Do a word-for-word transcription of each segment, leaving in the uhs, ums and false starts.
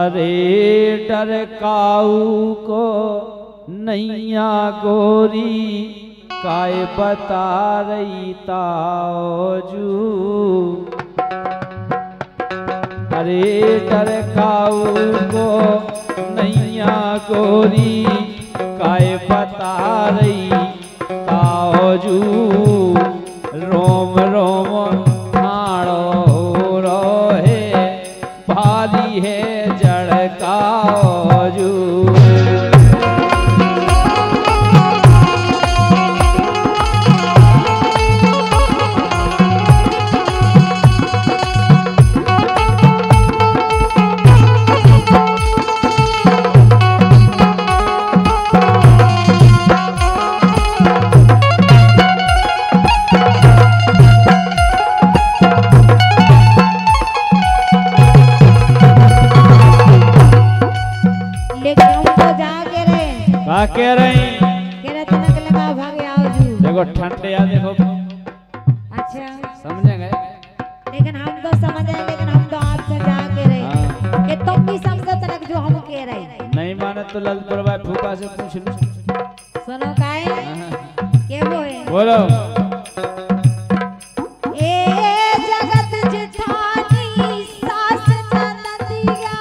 अरे डर काऊ को नैया गोरी काय बता रही ताजू। अरे डर काऊ को नैया गोरी काय बता रही ताजू। रोम रोम ठाड़ो रोहे भाली है जड़ काजू। कह रही कह रहे तनक लगा भागे आजू। देखो ठंडे आ देखो। अच्छा समझेंगे लेकिन हम तो समझ रहे लेकिन हम तो आपसे जा के रहे कि तुम भी समझो तनक जो हम कह रहे। नहीं माने तो ललपुर भाई फूफा से पूछ लो। सुनो काहे के वो है बोलो। ए जगत जिठानी सास ननदिया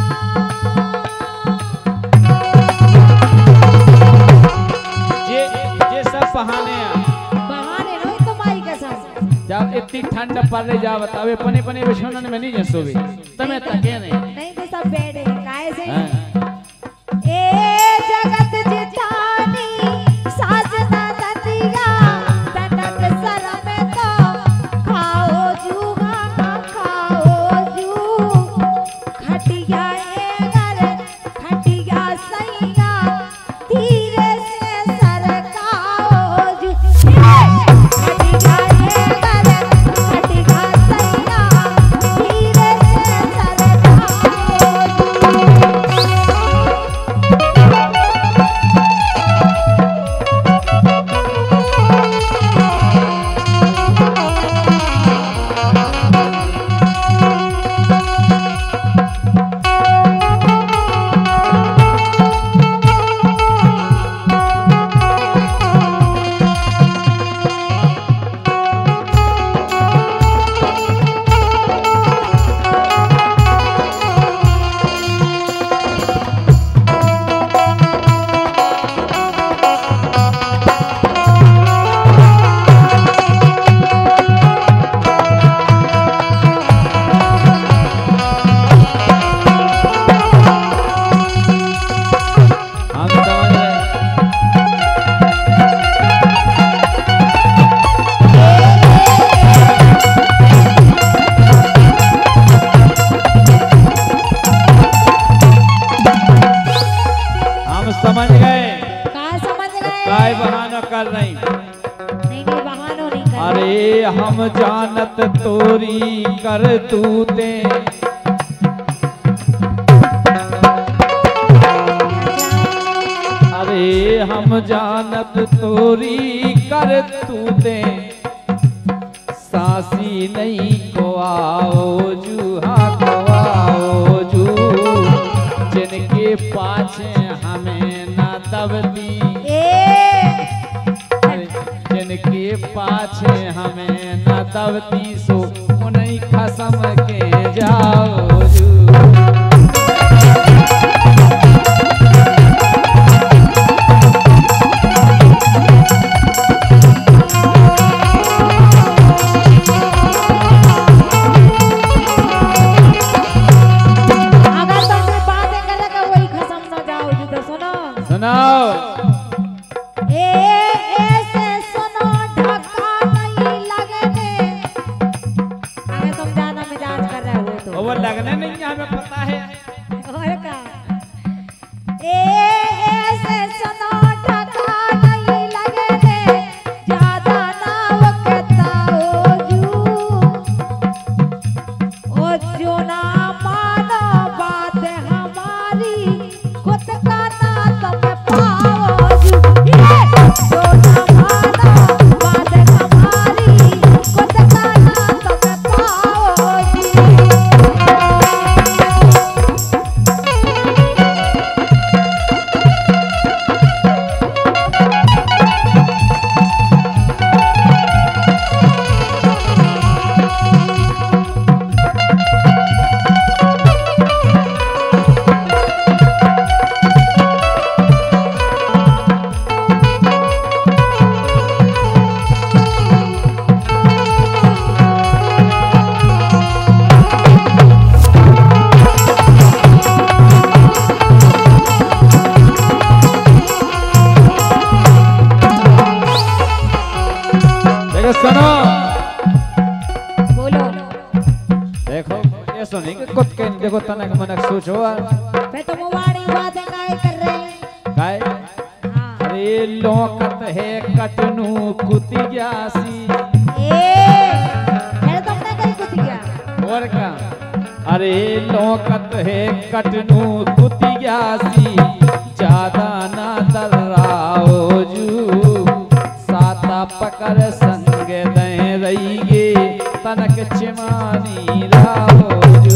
बहाने बहाने नहीं तुम्हारी कसम। जब इतनी ठंड पड़ रही जा बतावे पने पने बिछौना में नहीं जसो भी तमे तके नहीं नहीं तो सब बैठ है काहे से ए जगत जिठानी सास ननदिया तनक सर में तो खाओ जू खा खाओ जू। खटिया ए घर खटिया सैया धीरे से सरकाओ जू। खटिया ए घर खटिया सैया धीरे से सरकाओ जू। समझ गए का समझ गए काय बहाना कर रही नहीं नहीं बहानो नहीं कर। अरे हम जानत तोरी कर तूते। अरे हम जानत तोरी कर तूते। सासी नहीं को आओ जूहा को आओ जू। जिनके पाछे हमें न दबती जिनके पाछे हमें न दबती सो उन्हीं खसम के जाओ जू। सुनाओ ए ऐसे सुनो ढका नहीं लगने खुश हो मैं तो मुबाड़ी बातें काहे कर रहे हैं। काय हाँ। अरे लोकत है कटनू कुतियासी ए मैं तुमने कहीं कुछ किया और का अरे लोकत है कटनू कुतियासी ज्यादा ना दर्राओ जू साता पकड़ संग दे रहीगे तनक चिमानी राओ जू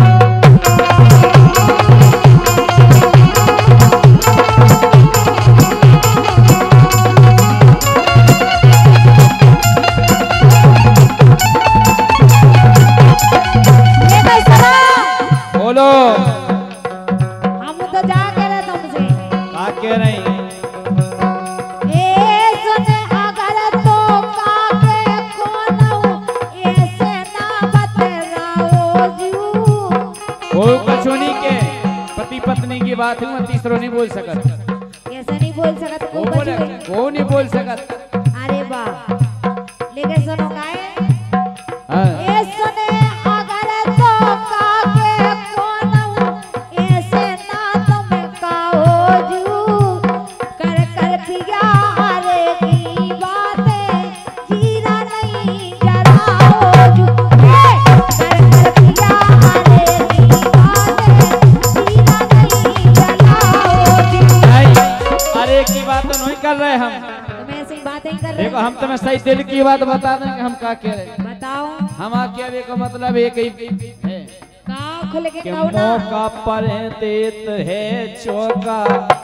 बोलो हम तो जा के रहे तुमसे का कह रही ए सुने अगर तो काके कोनो ऐसे ना बतराओ जू वो कछोनी के पति पत्नी की बात है मैं तीसरो नहीं बोल सकत ऐसे नहीं बोल सकत वो को बोले बचू वो नहीं बोल सकत अरे वाह लेकिन सुनो गाए हाँ। ए सुने अगर तो काके कोनो ऐसे ना तुम्हें कहो जू कर कर पिया हरे की बातें जीना नहीं जराओ जू ए कर कर पिया हरे की बातें जीना नहीं जराओ जू नहीं अरे की बात तो नहीं कर रहे हम तुम ऐसी बातें कर रहे देखो हम तुम्हें सही दिल की बात बता दें कि हम का कह रहे हैं। बताओ हम आके का मतलब एक ही है का खुल के कि कहो ना मौका पर देत है चौका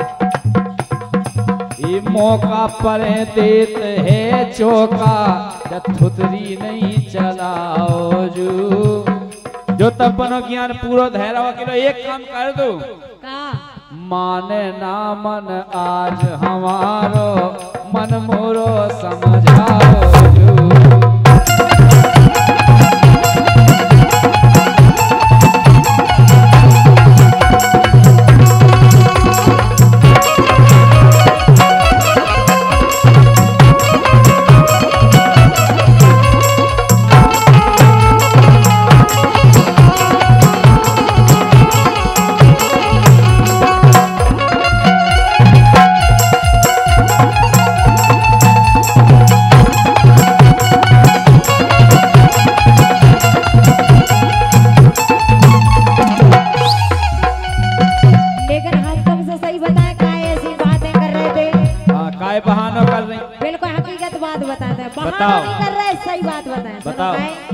ये मौका पर देत है चौका जब थुतरी नहीं चलाओ जू जो तब बनो ज्ञान पूरा धैर्य किलो एक काम कर दो का माने ना मन आज हमारो मन मोरो समझाओ जू लेकिन हम तुमसे सही बताएं काय ऐसी बातें कर रहे थे हाँ काय बहाना कर रही बिल्कुल हकीकत बात बताते हैं बहाना बताओ। नहीं कर रहे सही बात बताएं सुनो बताओ। काय